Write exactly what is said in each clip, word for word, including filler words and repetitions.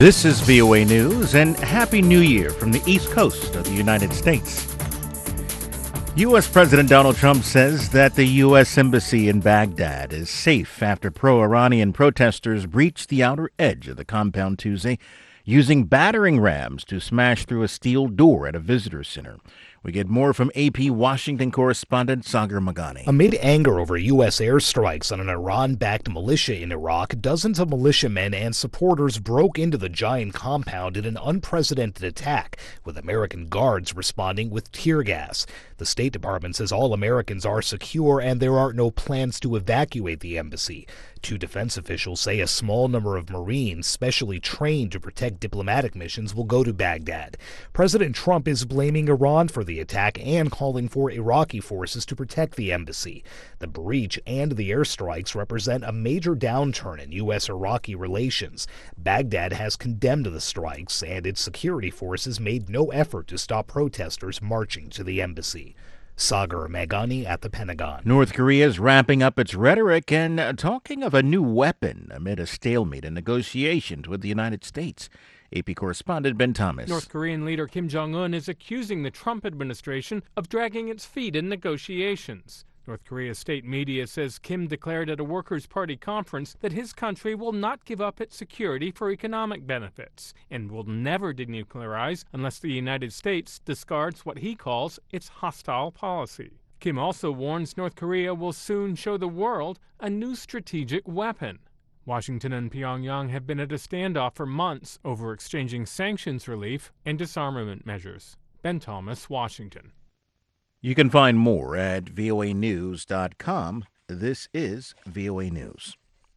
This is V O A News, and Happy New Year from the East Coast of the United States. U S. President Donald Trump says that the U S. Embassy in Baghdad is safe after pro-Iranian protesters breached the outer edge of the compound Tuesday, using battering rams to smash through a steel door at a visitor center. We get more from A P Washington correspondent Sagar Meghani. Amid anger over U S airstrikes on an Iran-backed militia in Iraq, dozens of militiamen and supporters broke into the giant compound in an unprecedented attack, with American guards responding with tear gas. The State Department says all Americans are secure and there are no plans to evacuate the embassy. Two defense officials say a small number of Marines specially trained to protect diplomatic missions will go to Baghdad. President Trump is blaming Iran for the attack and calling for Iraqi forces to protect the embassy. The breach and the airstrikes represent a major downturn in U S Iraqi relations. Baghdad has condemned the strikes, and its security forces made no effort to stop protesters marching to the embassy. Sagar Meghani at the Pentagon. North Korea is ramping up its rhetoric and uh, talking of a new weapon amid a stalemate in negotiations with the United States. A P correspondent Ben Thomas. North Korean leader Kim Jong-un is accusing the Trump administration of dragging its feet in negotiations. North Korea's state media says Kim declared at a Workers' Party conference that his country will not give up its security for economic benefits and will never denuclearize unless the United States discards what he calls its hostile policy. Kim also warns North Korea will soon show the world a new strategic weapon. Washington and Pyongyang have been at a standoff for months over exchanging sanctions relief and disarmament measures. Ben Thomas, Washington. You can find more at V O A news dot com. This is V O A News.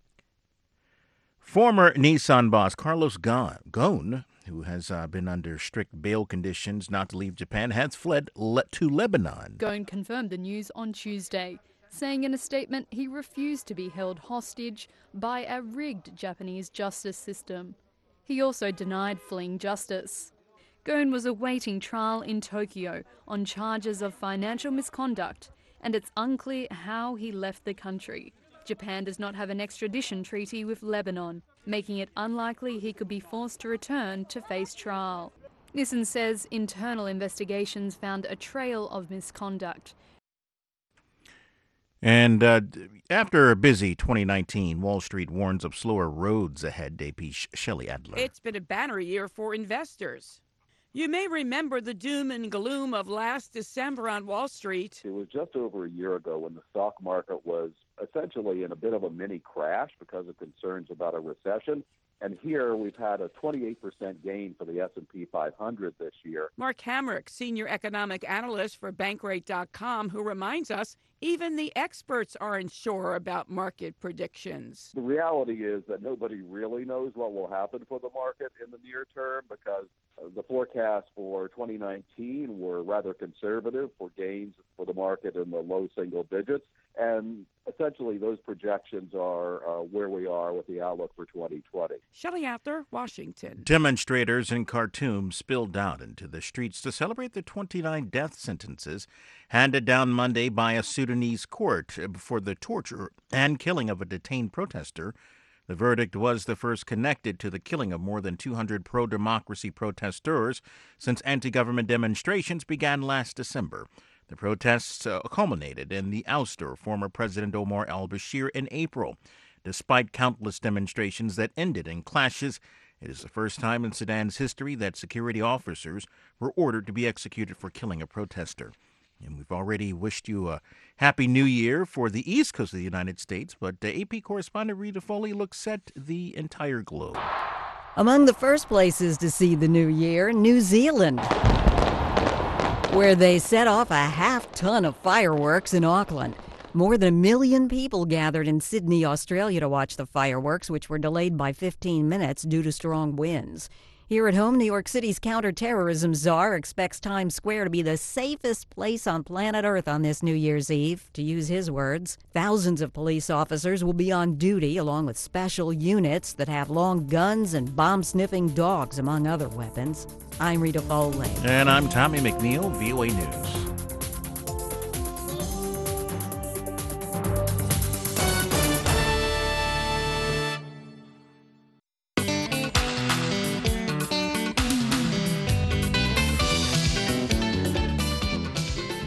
Former Nissan boss Carlos Ghosn, who has uh, been under strict bail conditions not to leave Japan, has fled le- to Lebanon. Ghosn confirmed the news on Tuesday, saying in a statement he refused to be held hostage by a rigged Japanese justice system. He also denied fleeing justice. Ghosn was awaiting trial in Tokyo on charges of financial misconduct, and it's unclear how he left the country. Japan does not have an extradition treaty with Lebanon, making it unlikely he could be forced to return to face trial. Nissan says internal investigations found a trail of misconduct. And uh, after a busy twenty nineteen, Wall Street warns of slower roads ahead. A P Shelley Adler. It's been a banner year for investors. You may remember the doom and gloom of last December on Wall Street. It was just over a year ago when the stock market was essentially in a bit of a mini crash because of concerns about a recession. And here we've had a twenty-eight percent gain for the S and P five hundred this year. Mark Hamrick, senior economic analyst for Bankrate dot com, who reminds us even the experts aren't sure about market predictions. The reality is that nobody really knows what will happen for the market in the near term because the forecasts for twenty nineteen were rather conservative for gains for the market in the low single digits. And essentially, those projections are uh, where we are with the outlook for twenty twenty. Shelley Adler, Washington. Demonstrators in Khartoum spilled out into the streets to celebrate the twenty-nine death sentences handed down Monday by a Sudanese court for the torture and killing of a detained protester. The verdict was the first connected to the killing of more than two hundred pro-democracy protesters since anti-government demonstrations began last December. The protests uh, culminated in the ouster of former President Omar al-Bashir in April. Despite countless demonstrations that ended in clashes, it is the first time in Sudan's history that security officers were ordered to be executed for killing a protester. And we've already wished you a happy new year for the East Coast of the United States, but uh, A P correspondent Rita Foley looks at the entire globe. Among the first places to see the new year, New Zealand, where they set off a half ton of fireworks in Auckland. More than a million people gathered in Sydney, Australia to watch the fireworks, which were delayed by fifteen minutes due to strong winds. Here at home, New York City's counterterrorism czar expects Times Square to be the safest place on planet Earth on this New Year's Eve. To use his words, thousands of police officers will be on duty along with special units that have long guns and bomb-sniffing dogs, among other weapons. I'm Rita Foley. And I'm Tommy McNeil, V O A News.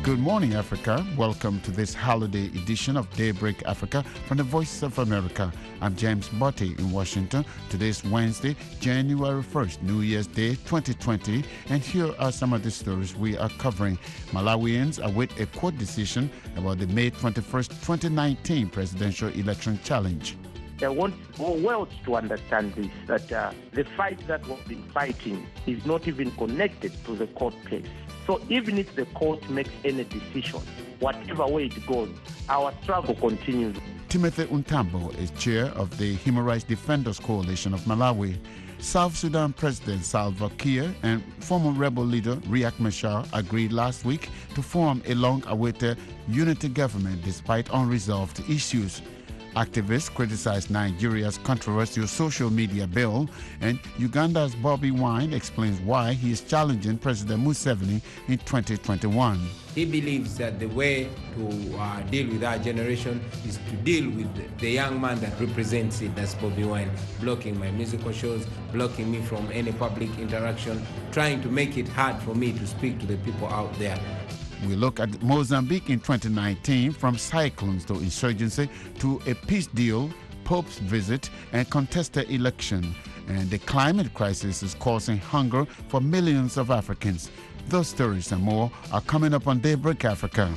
Good morning, Africa. Welcome to this holiday edition of Daybreak Africa from the Voice of America. I'm James Botti in Washington. Today's Wednesday, January first, New Year's Day twenty twenty. And here are some of the stories we are covering. Malawians await a court decision about the May twenty-first, twenty nineteen presidential election challenge. I want the whole world to understand this, that uh, the fight that we've been fighting is not even connected to the court case. So even if the court makes any decision, whatever way it goes, our struggle continues. Timothy Untambo is chair of the Human Rights Defenders Coalition of Malawi. South Sudan President Salva Kiir and former rebel leader Riek Machar agreed last week to form a long-awaited unity government despite unresolved issues. Activists criticize Nigeria's controversial social media bill, and Uganda's Bobby Wine explains why he is challenging President Museveni in twenty twenty-one. He believes that the way to uh, deal with our generation is to deal with the young man that represents it, that's Bobby Wine, blocking my musical shows, blocking me from any public interaction, trying to make it hard for me to speak to the people out there. We look at Mozambique in twenty nineteen, from cyclones to insurgency to a peace deal, Pope's visit, and contested election. And the climate crisis is causing hunger for millions of Africans. Those stories and more are coming up on Daybreak Africa.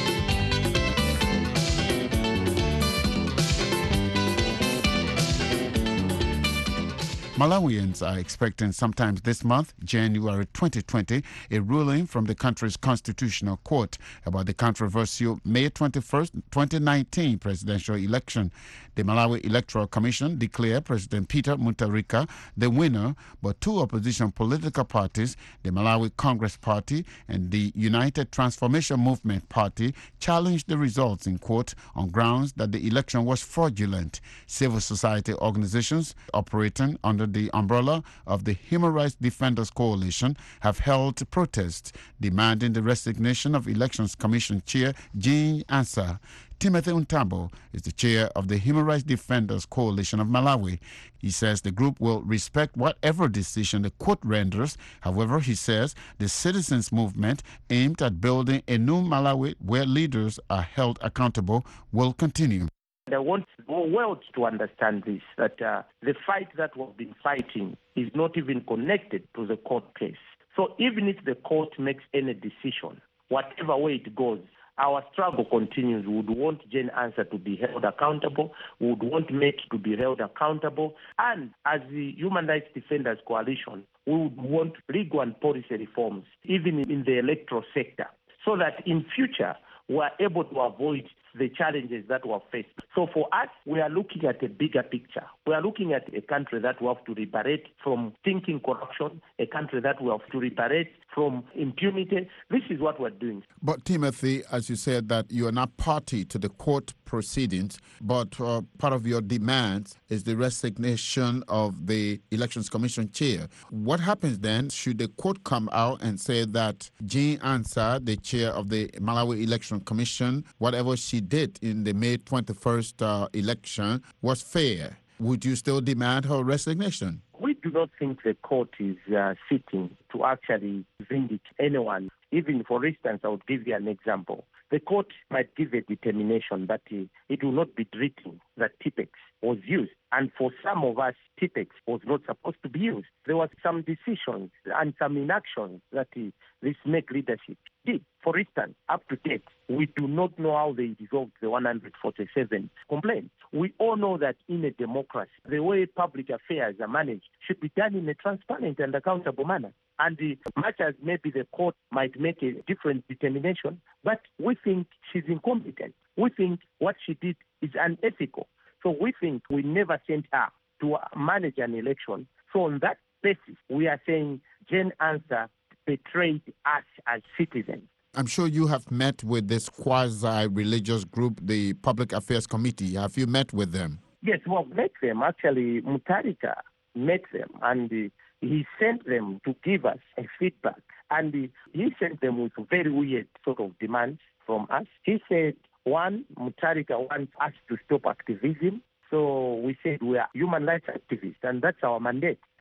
Malawians are expecting sometime this month, January twenty twenty, a ruling from the country's constitutional court about the controversial May twenty-first, twenty nineteen presidential election. The Malawi Electoral Commission declared President Peter Mutharika the winner, but two opposition political parties, the Malawi Congress Party and the United Transformation Movement Party, challenged the results in court on grounds that the election was fraudulent. Civil society organizations operating under the umbrella of the Human Rights Defenders Coalition have held protests demanding the resignation of Elections Commission Chair Jean Ansah. Timothy Untambo is the chair of the Human Rights Defenders Coalition of Malawi. He says the group will respect whatever decision the court renders. However, he says the citizens' movement aimed at building a new Malawi where leaders are held accountable will continue. I want the whole world to understand this, that uh, the fight that we've been fighting is not even connected to the court case. So even if the court makes any decision, whatever way it goes, our struggle continues. We would want Jane Ansah to be held accountable. We would want Met to be held accountable. And as the Human Rights Defenders Coalition, we would want legal and policy reforms, even in the electoral sector, so that in future we are able to avoid the challenges that were faced. So for us, we are looking at a bigger picture. We are looking at a country that we have to liberate from thinking corruption, a country that we have to liberate from impunity. This is what we're doing. But Timothy, as you said, that you are not party to the court proceedings, but uh, part of your demands is the resignation of the Elections Commission chair. What happens then? Should the court come out and say that Jean Ansah, the chair of the Malawi Election Commission, whatever she did in the May twenty-first uh, election was fair? Would you still demand her resignation? We do not think the court is uh, sitting to actually vindicate anyone. Even, for instance, I would give you an example. The court might give a determination that uh, it will not be written that Tipex was used. And for some of us, Tipex was not supposed to be used. There were some decisions and some inactions that uh, this MAC leadership did. For instance, up to date, we do not know how they resolved the one hundred forty-seven complaints. We all know that in a democracy, the way public affairs are managed should be done in a transparent and accountable manner. And uh, much as maybe the court might make a different determination, but we think she's incompetent. We think what she did is unethical. So we think we never sent her to manage an election. So on that basis, we are saying Jane Ansah betrayed us as citizens. I'm sure you have met with this quasi-religious group, the Public Affairs Committee. Have you met with them? Yes, we have met them. Actually, Mutharika met them, and uh, he sent them to give us a feedback. And uh, he sent them with very weird sort of demands from us. He said, one, Mutharika wants us to stop activism. So we said we are human rights activists, and that's our mandate.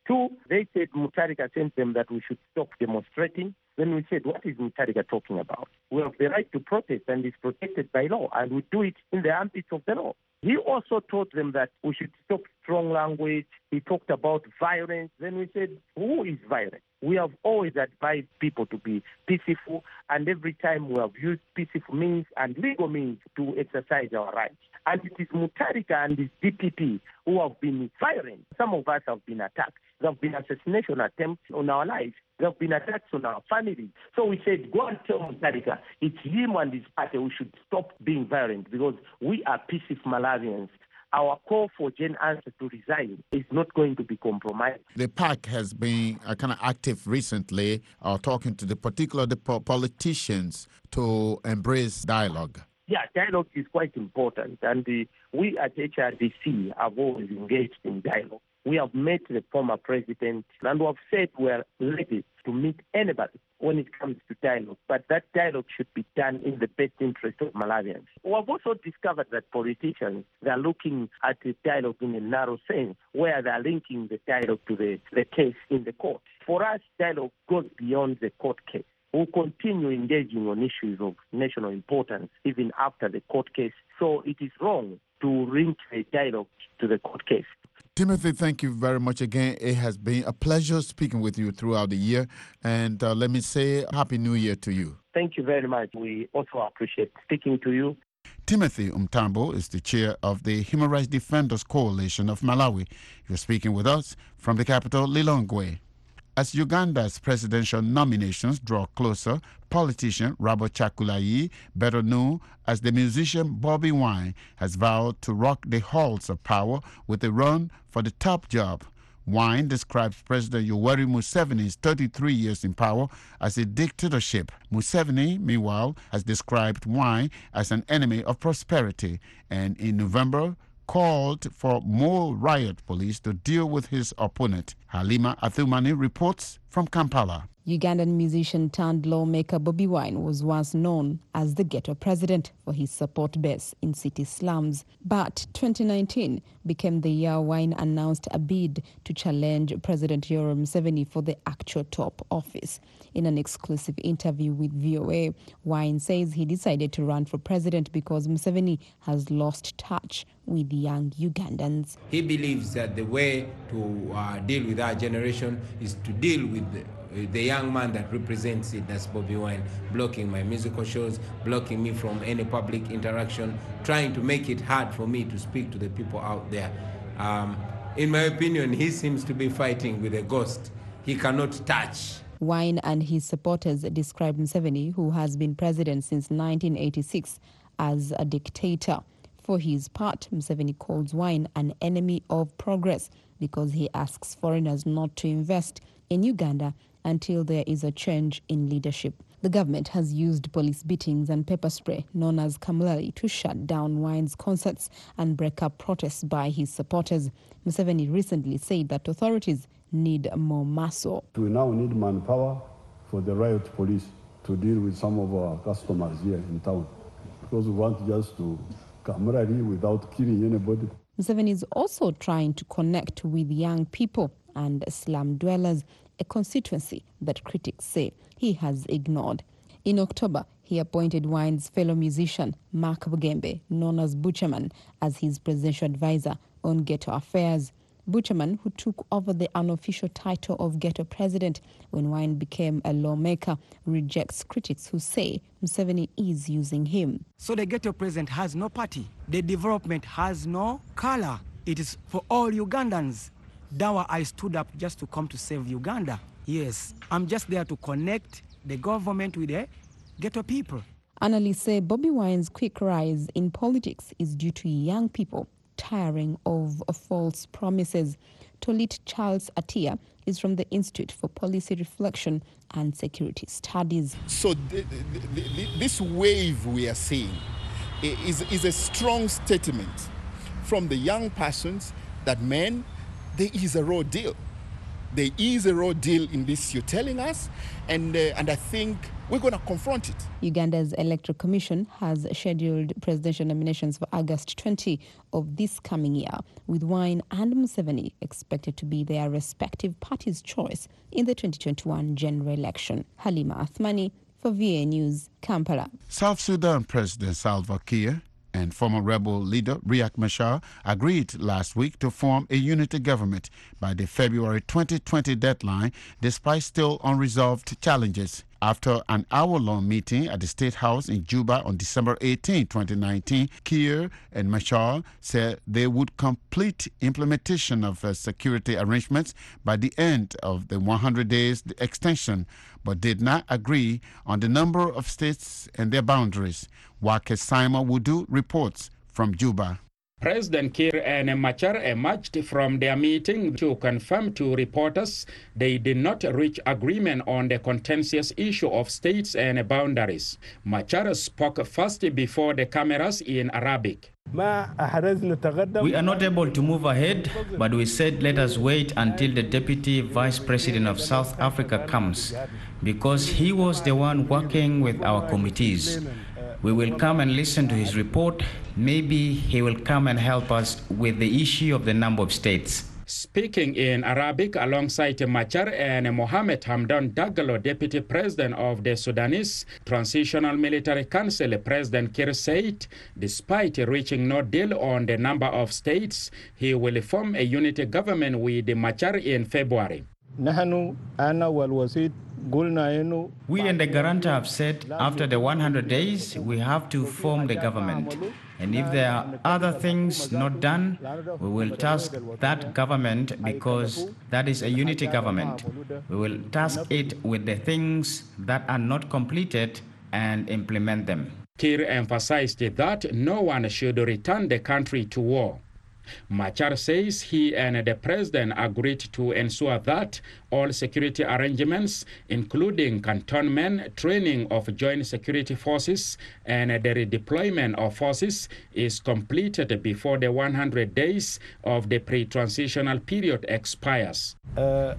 Two, they said Mutharika sent them that we should stop demonstrating. Then we said, what is Mutharika talking about? We have the right to protest and it's protected by law, and we do it in the ambit of the law. He also told them that we should stop strong language. He talked about violence. Then we said, who is violent? We have always advised people to be peaceful, and every time we have used peaceful means and legal means to exercise our rights. And it is Mutharika and his D P P who have been violent. Some of us have been attacked. There have been assassination attempts on our lives. There have been attacks on our families. So we said, go and tell Mutharika, it's him and his party who should stop being violent, because we are peaceful Malawians. Our call for Jane Ansah to resign is not going to be compromised. The P A C has been uh, kind of active recently, uh, talking to the particular the po- politicians to embrace dialogue. Yeah, dialogue is quite important, and the, we at H R D C have always engaged in dialogue. We have met the former president, and we have said we are ready to meet anybody when it comes to dialogue, but that dialogue should be done in the best interest of Malawians. We have also discovered that politicians, they are looking at the dialogue in a narrow sense, where they are linking the dialogue to the, the case in the court. For us, dialogue goes beyond the court case. We'll continue engaging on issues of national importance even after the court case. So it is wrong to link the dialogue to the court case. Timothy, thank you very much again. It has been a pleasure speaking with you throughout the year. And uh, let me say Happy New Year to you. Thank you very much. We also appreciate speaking to you. Timothy Umtambo is the chair of the Human Rights Defenders Coalition of Malawi. You're speaking with us from the capital, Lilongwe. As Uganda's presidential nominations draw closer, politician Robert Chagulanyi, better known as the musician Bobi Wine, has vowed to rock the halls of power with a run for the top job. Wine describes President Yoweri Museveni's thirty-three years in power as a dictatorship. Museveni, meanwhile, has described Wine as an enemy of prosperity, and in November, called for more riot police to deal with his opponent. Halima Athumani reports from Kampala. Ugandan musician turned lawmaker Bobi Wine was once known as the ghetto president for his support base in city slums. But twenty nineteen became the year Wine announced a bid to challenge President Yoweri Museveni for the actual top office. In an exclusive interview with V O A, Wine says he decided to run for president because Museveni has lost touch with young Ugandans. He believes that the way to uh, deal with our generation is to deal with the, the young man that represents it, that's Bobi Wine, blocking my musical shows, blocking me from any public interaction, trying to make it hard for me to speak to the people out there. Um, in my opinion, he seems to be fighting with a ghost he cannot touch. Wine and his supporters described Museveni, who has been president since nineteen eighty-six, as a dictator. For his part, Museveni calls Wine an enemy of progress because he asks foreigners not to invest in Uganda until there is a change in leadership. The government has used police beatings and pepper spray, known as Kamulali, to shut down Wine's concerts and break up protests by his supporters. Museveni recently said that authorities need more muscle. We now need manpower for the riot police to deal with some of our customers here in town, because we want just to camaraderie without killing anybody. Museveni is also trying to connect with young people and slum dwellers, a constituency that critics say he has ignored. In October, he appointed Wine's fellow musician, Mark Bugembe, known as Butcherman, as his presidential advisor on ghetto affairs. Butcherman, who took over the unofficial title of ghetto president when Wine became a lawmaker, rejects critics who say Museveni is using him. So the ghetto president has no party. The development has no color. It is for all Ugandans. That's why I stood up just to come to save Uganda. Yes, I'm just there to connect the government with the ghetto people. Analysts say Bobi Wine's quick rise in politics is due to young people tiring of false promises. Tolit Charles Atia is from the Institute for Policy Reflection and Security Studies. So the, the, the, this wave we are seeing is, is a strong statement from the young persons that, man, there is a raw deal. there is a raw deal in this you're telling us, and, uh, and I think we're going to confront it. Uganda's Electoral Commission has scheduled presidential nominations for August twentieth of this coming year, with Wine and Museveni expected to be their respective parties' choice in the twenty twenty-one general election. Halima Athmani for V A News, Kampala. South Sudan President Salva Kiir and former rebel leader Riek Machar agreed last week to form a unity government by the February twenty twenty deadline, despite still unresolved challenges. After an hour-long meeting at the State House in Juba on December eighteenth, twenty nineteen, Kiir and Machar said they would complete implementation of uh, security arrangements by the end of the one hundred days extension, but did not agree on the number of states and their boundaries. Wake Simon Wudu reports from Juba. President Kiir and Machar emerged from their meeting to confirm to reporters they did not reach agreement on the contentious issue of states and boundaries. Machar spoke first before the cameras in Arabic. We are not able to move ahead, but we said let us wait until the Deputy Vice President of South Africa comes, because he was the one working with our committees. We will come and listen to his report. Maybe he will come and help us with the issue of the number of states. Speaking in Arabic alongside Machar and Mohamed Hamdan Dagalo, Deputy President of the Sudanese Transitional Military Council, President Kiir said, despite reaching no deal on the number of states, he will form a unity government with Machar in February. We and the guarantor have said after the one hundred days, we have to form the government. And if there are other things not done, we will task that government, because that is a unity government. We will task it with the things that are not completed and implement them. Kiir emphasized that no one should return the country to war. Machar says he and the president agreed to ensure that all security arrangements, including cantonment, training of joint security forces, and the redeployment of forces, is completed before the one hundred days of the pre-transitional period expires. We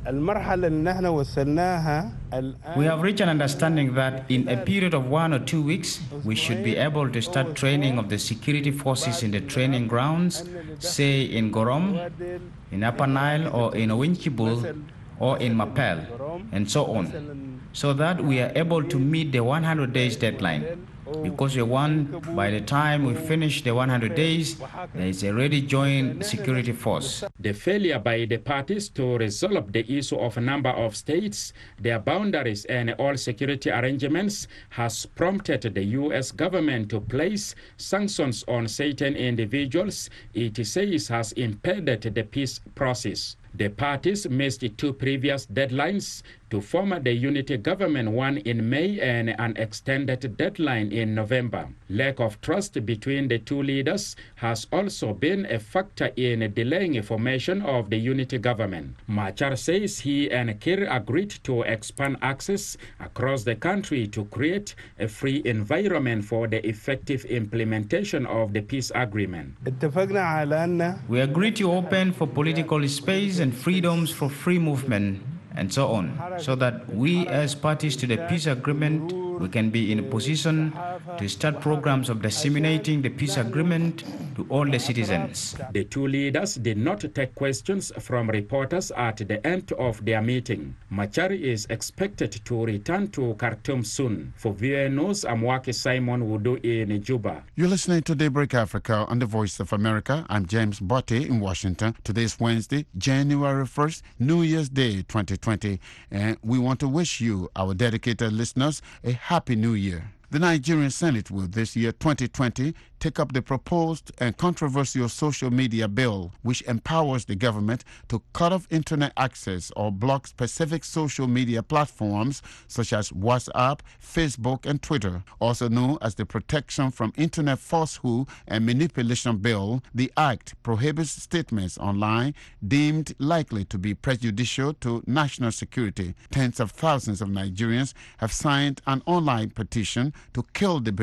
have reached an understanding that in a period of one or two weeks, we should be able to start training of the security forces in the training grounds, say in Gorom, in Upper Nile, or in Winchibul, or in Mapel, and so on, so that we are able to meet the one hundred days deadline. Because we want, by the time we finish the one hundred days, there is a ready joint security force. The failure by the parties to resolve the issue of a number of states, their boundaries, and all security arrangements has prompted the U S government to place sanctions on certain individuals it says has impeded the peace process. The parties missed two previous deadlines to form the unity government, one in May and an extended deadline in November. Lack of trust between the two leaders has also been a factor in delaying formation of the unity government. Machar says he and Kiir agreed to expand access across the country to create a free environment for the effective implementation of the peace agreement. We agreed to open for political space and freedoms for free movement and so on, so that we as parties to the peace agreement, we can be in a position to start programs of disseminating the peace agreement to all the citizens. The two leaders did not take questions from reporters at the end of their meeting. Machar is expected to return to Khartoum soon. For V O A News, I'm Wake Simon Wudu in Juba. You're listening to Daybreak Africa on the Voice of America. I'm James Botte in Washington. Today is Wednesday, January first, New Year's Day twenty twenty, and we want to wish you, our dedicated listeners, a Happy New Year. The Nigerian Senate will this year, twenty twenty, take up the proposed and controversial social media bill, which empowers the government to cut off internet access or block specific social media platforms such as WhatsApp, Facebook, and Twitter. Also known as the Protection from Internet Falsehood and Manipulation Bill, the act prohibits statements online deemed likely to be prejudicial to national security. Tens of thousands of Nigerians have signed an online petition to kill the bill.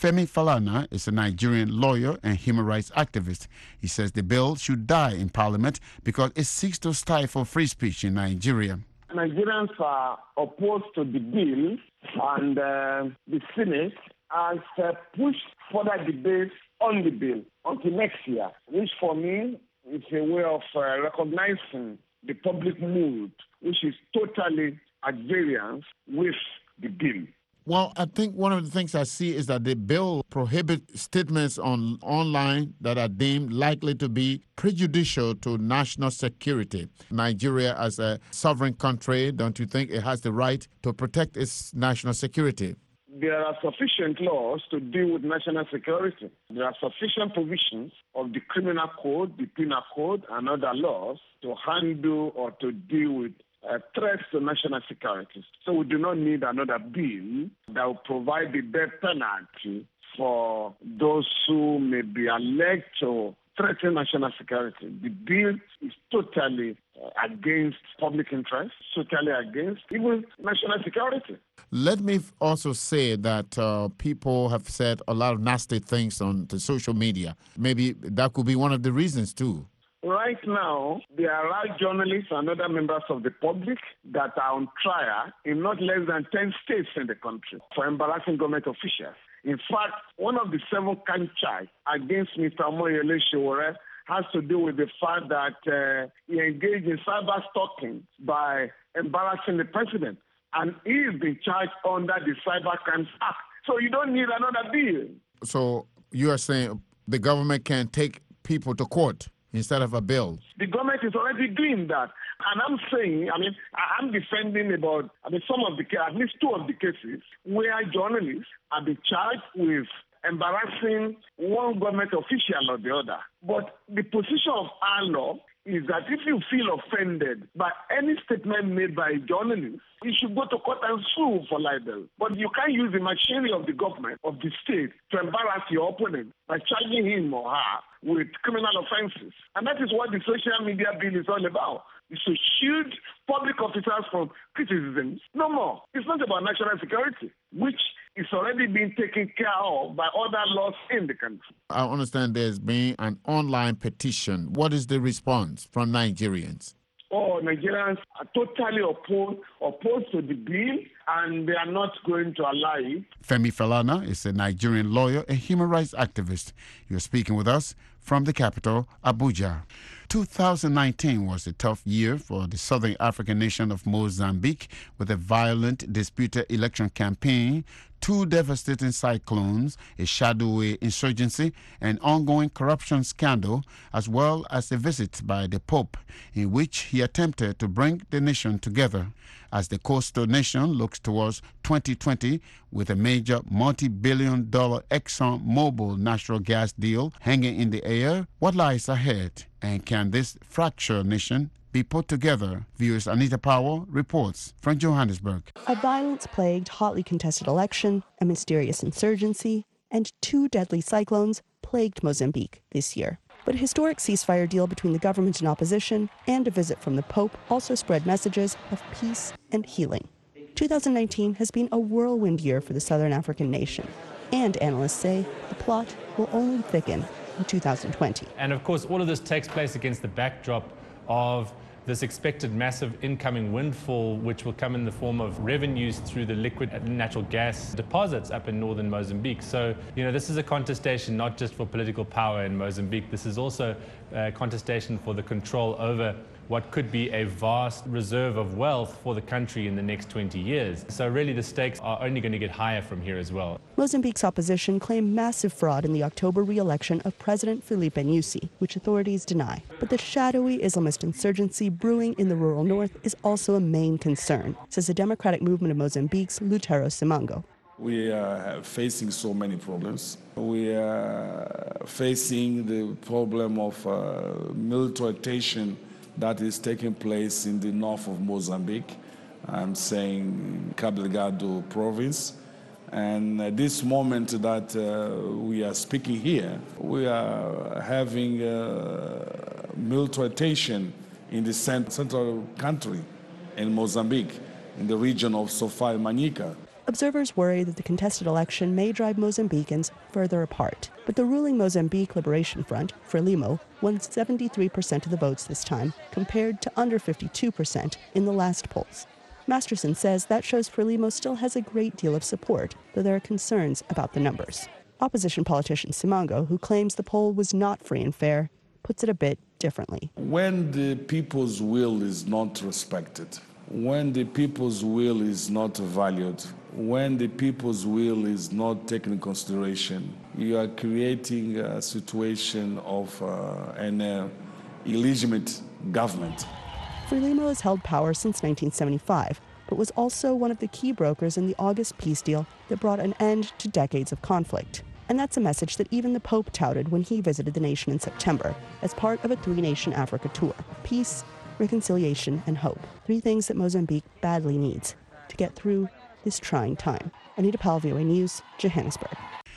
Femi Falana is a Nigerian lawyer and human rights activist. He says the bill should die in Parliament because it seeks to stifle free speech in Nigeria. Nigerians are opposed to the bill, and uh, the Senate has uh, pushed further debates on the bill until next year, which for me is a way of uh, recognizing the public mood, which is totally at variance with the bill. Well, I think one of the things I see is that the bill prohibits statements on online that are deemed likely to be prejudicial to national security. Nigeria, as a sovereign country, don't you think it has the right to protect its national security? There are sufficient laws to deal with national security. There are sufficient provisions of the criminal code, the penal code, and other laws to handle or to deal with Uh, threats to national security. So we do not need another bill that will provide the death penalty for those who may be alleged to threaten national security. The bill is totally uh, against public interest, totally against even national security. Let me also say that uh, people have said a lot of nasty things on the social media. Maybe that could be one of the reasons too. Right now, there are journalists and other members of the public that are on trial in not less than ten states in the country for embarrassing government officials. In fact, one of the seven count charges against Mister Omoyele Sowore has to do with the fact that uh, he engaged in cyber stalking by embarrassing the president. And he is being charged under the Cyber Crimes Act. So you don't need another bill. So you are saying the government can take people to court instead of a bill? The government is already doing that. And I'm saying, I mean, I'm defending about, I mean, some of the, at least two of the cases where journalists have been charged with embarrassing one government official or the other. But the position of our law is that if you feel offended by any statement made by a journalist, you should go to court and sue for libel. But you can't use the machinery of the government, of the state, to embarrass your opponent by charging him or her with criminal offenses. And that is what the social media bill is all about. It's to shield public officers from criticisms. No more. It's not about national security, which is already being taken care of by other laws in the country. I understand there's been an online petition. What is the response from Nigerians? Oh, Nigerians are totally opposed, opposed to the bill, and they are not going to allow it. Femi Falana is a Nigerian lawyer and human rights activist. You're speaking with us from the capital, Abuja. two thousand nineteen was a tough year for the southern African nation of Mozambique, with a violent, disputed election campaign, two devastating cyclones, a shadowy insurgency, an ongoing corruption scandal, as well as a visit by the Pope, in which he attempted to bring the nation together. As the coastal nation looks towards twenty twenty with a major multi-billion dollar ExxonMobil natural gas deal hanging in the air, what lies ahead? And can this fractured nation be put together? Viewers Anita Powell reports from Johannesburg. A violence-plagued, hotly contested election, a mysterious insurgency, and two deadly cyclones plagued Mozambique this year. But a historic ceasefire deal between the government and opposition and a visit from the Pope also spread messages of peace and healing. two thousand nineteen has been a whirlwind year for the Southern African nation, and analysts say the plot will only thicken in two thousand twenty. And of course, all of this takes place against the backdrop of this expected massive incoming windfall, which will come in the form of revenues through the liquid natural gas deposits up in northern Mozambique. So, you know, this is a contestation not just for political power in Mozambique. This is also a contestation for the control over what could be a vast reserve of wealth for the country in the next twenty years. So really the stakes are only going to get higher from here as well. Mozambique's opposition claimed massive fraud in the October re-election of President Filipe Nyusi, which authorities deny. But the shadowy Islamist insurgency brewing in the rural north is also a main concern, says the Democratic Movement of Mozambique's Lutero Simango. We are facing so many problems. We are facing the problem of uh, militarization that is taking place in the north of Mozambique. I'm saying Cabo Delgado province. And at this moment that uh, we are speaking here, we are having uh, militarization in the cent- central country in Mozambique, in the region of Sofia and Manica. Observers worry that the contested election may drive Mozambicans further apart. But the ruling Mozambique Liberation Front, Frelimo, won seventy-three percent of the votes this time, compared to under fifty-two percent in the last polls. Masterson says that shows Frelimo still has a great deal of support, though there are concerns about the numbers. Opposition politician Simango, who claims the poll was not free and fair, puts it a bit differently. When the people's will is not respected, when the people's will is not valued, when the people's will is not taken into consideration, you are creating a situation of uh, an uh, illegitimate government. Frelimo has held power since nineteen seventy-five, but was also one of the key brokers in the August peace deal that brought an end to decades of conflict. And that's a message that even the Pope touted when he visited the nation in September as part of a three-nation Africa tour: peace, reconciliation, and hope. Three things that Mozambique badly needs to get through this trying time. Anita Powell, V O A News, Johannesburg.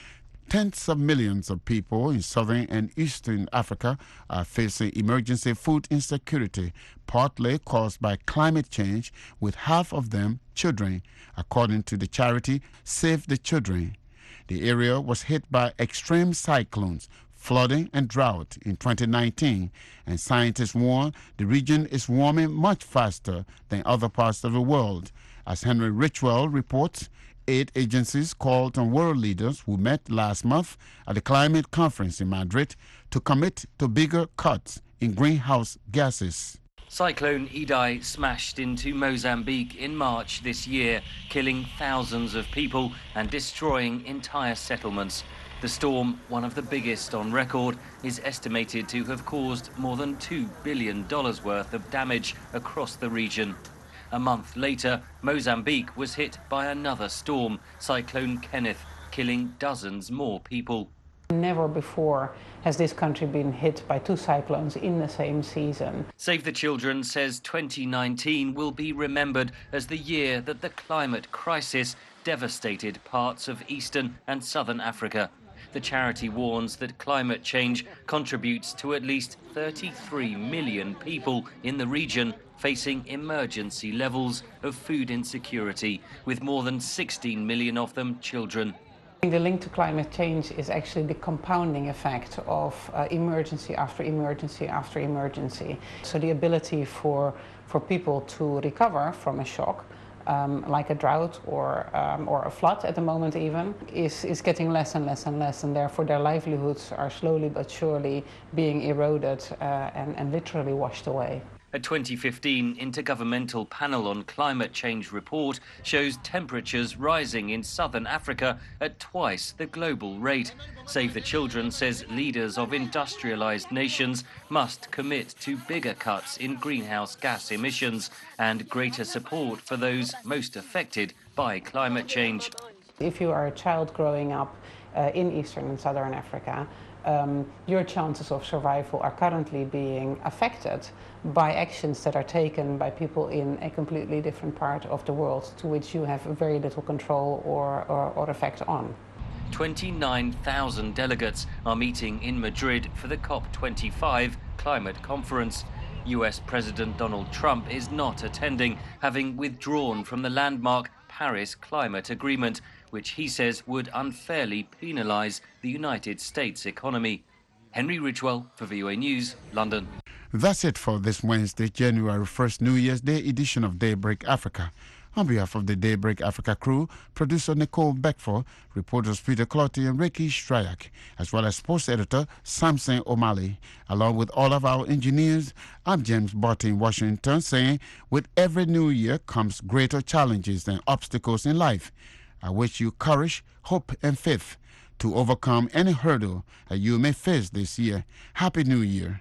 Tens of millions of people in southern and eastern Africa are facing emergency food insecurity, partly caused by climate change, with half of them children, according to the charity Save the Children. The area was hit by extreme cyclones, flooding and drought in twenty nineteen, and scientists warn the region is warming much faster than other parts of the world. As Henry Richwell reports, aid agencies called on world leaders who met last month at the climate conference in Madrid to commit to bigger cuts in greenhouse gases. Cyclone Idai smashed into Mozambique in March this year, killing thousands of people and destroying entire settlements. The storm, one of the biggest on record, is estimated to have caused more than two billion dollars worth of damage across the region. A month later, Mozambique was hit by another storm, Cyclone Kenneth, killing dozens more people. Never before has this country been hit by two cyclones in the same season. Save the Children says twenty nineteen will be remembered as the year that the climate crisis devastated parts of eastern and southern Africa. The charity warns that climate change contributes to at least thirty-three million people in the region facing emergency levels of food insecurity, with more than sixteen million of them children. The link to climate change is actually the compounding effect of uh, emergency after emergency after emergency. So the ability for, for people to recover from a shock, um, like a drought or, um, or a flood at the moment even, is, is getting less and less and less, and therefore their livelihoods are slowly but surely being eroded uh, and, and literally washed away. A twenty fifteen Intergovernmental Panel on Climate Change report shows temperatures rising in southern Africa at twice the global rate. Save the Children says leaders of industrialized nations must commit to bigger cuts in greenhouse gas emissions and greater support for those most affected by climate change. If you are a child growing up uh, in eastern and southern Africa, Um, your chances of survival are currently being affected by actions that are taken by people in a completely different part of the world to which you have very little control or, or, or effect on. twenty-nine thousand delegates are meeting in Madrid for the COP twenty-five climate conference. U S President Donald Trump is not attending, having withdrawn from the landmark Paris Climate Agreement, which he says would unfairly penalise the United States economy. Henry Ridgewell for V O A News, London. That's it for this Wednesday, January first, New Year's Day edition of Daybreak Africa. On behalf of the Daybreak Africa crew, producer Nicole Beckford, reporters Peter Clotty and Ricky Stryak, as well as sports editor Samson O'Malley, along with all of our engineers, I'm James Barty in Washington, saying, with every new year comes greater challenges and obstacles in life. I wish you courage, hope, and faith to overcome any hurdle that you may face this year. Happy New Year.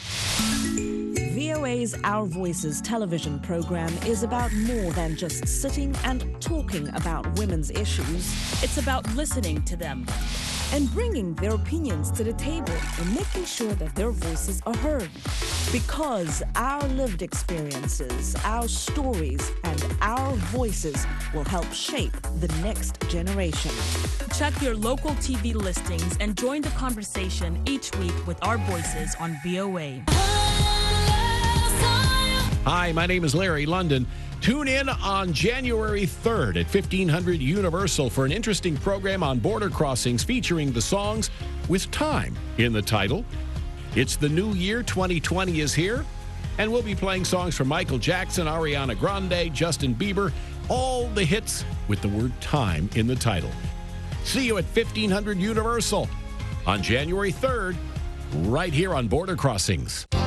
V O A's Our Voices television program is about more than just sitting and talking about women's issues. It's about listening to them and bringing their opinions to the table and making sure that their voices are heard. Because our lived experiences, our stories, and our voices will help shape the next generation. Check your local T V listings and join the conversation each week with Our Voices on V O A. Hi, my name is Larry London. Tune in on January third at fifteen hundred Universal for an interesting program on border crossings featuring the songs with time in the title. It's the new year, twenty twenty is here, and we'll be playing songs from Michael Jackson, Ariana Grande, Justin Bieber, all the hits with the word time in the title. See you at fifteen hundred Universal on January third, right here on Border Crossings.